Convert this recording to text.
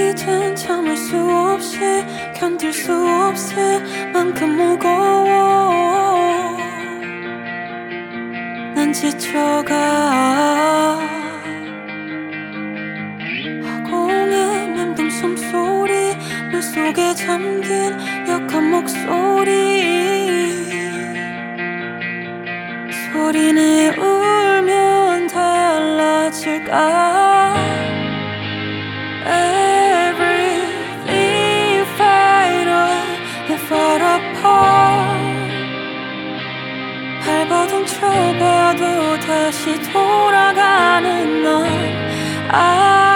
이젠 참을 수 없이 견딜 수 없을 만큼 무거워. 난 지쳐가. 허공에 맴돈 숨소리, 물 속에 잠긴 약한 목소리. 소리내 울면 달라질까. Everything fade away, fall apart. 발버둥 쳐봐도 다시 돌아가는 날.